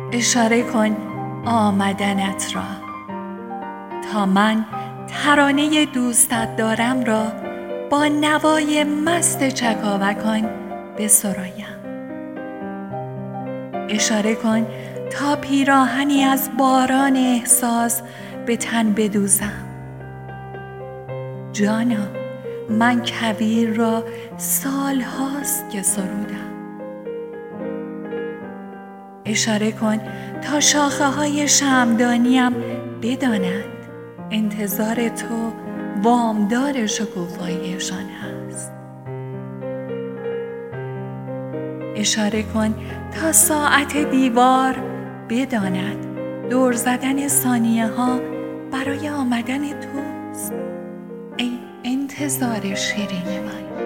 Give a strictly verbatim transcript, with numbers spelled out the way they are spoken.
اشاره کن آمدنت را تا من ترانه دوستت دارم را با نوای مست چکاوکان بسرایم. اشاره کن تا پیراهنی از باران احساس به تن بدوزم. جانا، من کویر را سال هاست که سرودم. اشاره کن تا شاخه های شمعدانیم بدانند انتظار تو وامدار شکوفاییشان هست. اشاره کن تا ساعت دیوار بداند دور زدن ثانیه ها برای آمدن توست. ای انتظار شیرین من.